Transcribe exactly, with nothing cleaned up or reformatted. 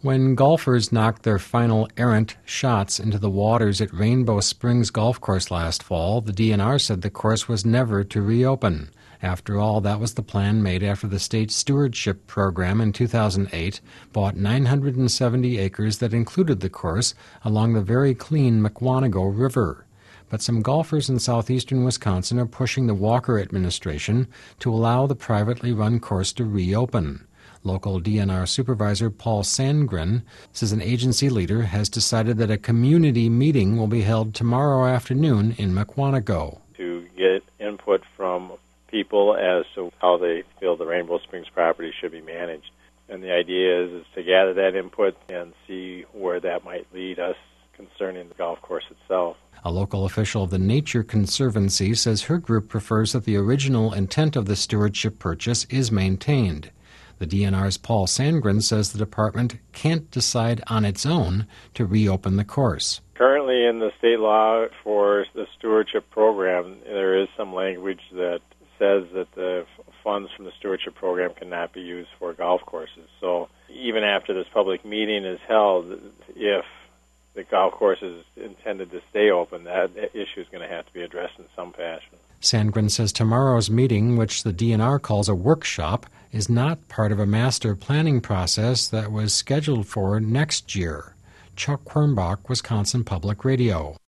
When golfers knocked their final errant shots into the waters at Rainbow Springs Golf Course last fall, the D N R said the course was never to reopen. After all, that was the plan made after the state stewardship program in two thousand eight bought nine hundred seventy acres that included the course along the very clean Mukwonago River. But some golfers in southeastern Wisconsin are pushing the Walker administration to allow the privately run course to reopen. Local D N R Supervisor Paul Sandgren says an agency leader has decided that a community meeting will be held tomorrow afternoon in Mukwonago. To get input from people as to how they feel the Rainbow Springs property should be managed. And the idea is, is to gather that input and see where that might lead us concerning the golf course itself. A local official of the Nature Conservancy says her group prefers that the original intent of the stewardship purchase is maintained. The D N R's Paul Sandgren says the department can't decide on its own to reopen the course. Currently in the state law for the stewardship program, there is some language that says that the funds from the stewardship program cannot be used for golf courses. So even after this public meeting is held, if the golf course is intended to stay open, that issue is going to have to be addressed in some fashion. Sandgren says tomorrow's meeting, which the D N R calls a workshop, is not part of a master planning process that was scheduled for next year. Chuck Quirmbach, Wisconsin Public Radio.